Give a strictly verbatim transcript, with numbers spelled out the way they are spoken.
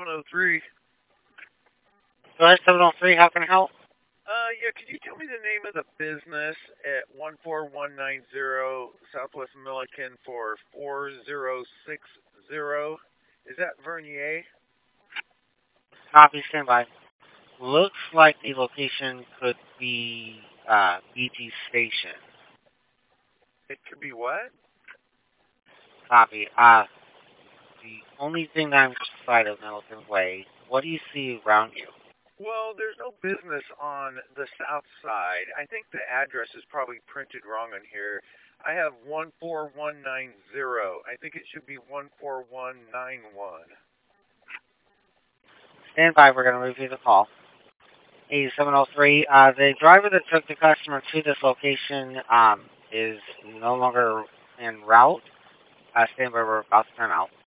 seven oh three. Go ahead, seven oh three, how can I help? Uh, yeah, could you tell me the name of the business at one four one nine zero Southwest Milliken for four zero six zero? Is that Vernier? Copy, standby. Looks like the location could be uh, B T Station. It could be what? Copy. Uh, the only thing that I'm outside of Middleton Way, what do you see around you? Well, there's no business on the south side. I think the address is probably printed wrong on here. I have one four one nine zero. I think it should be one four one nine one. Standby, we're going to review the call. Hey, seven oh three, uh, the driver that took the customer to this location um, is no longer en route. Uh, standby, we're about to turn out.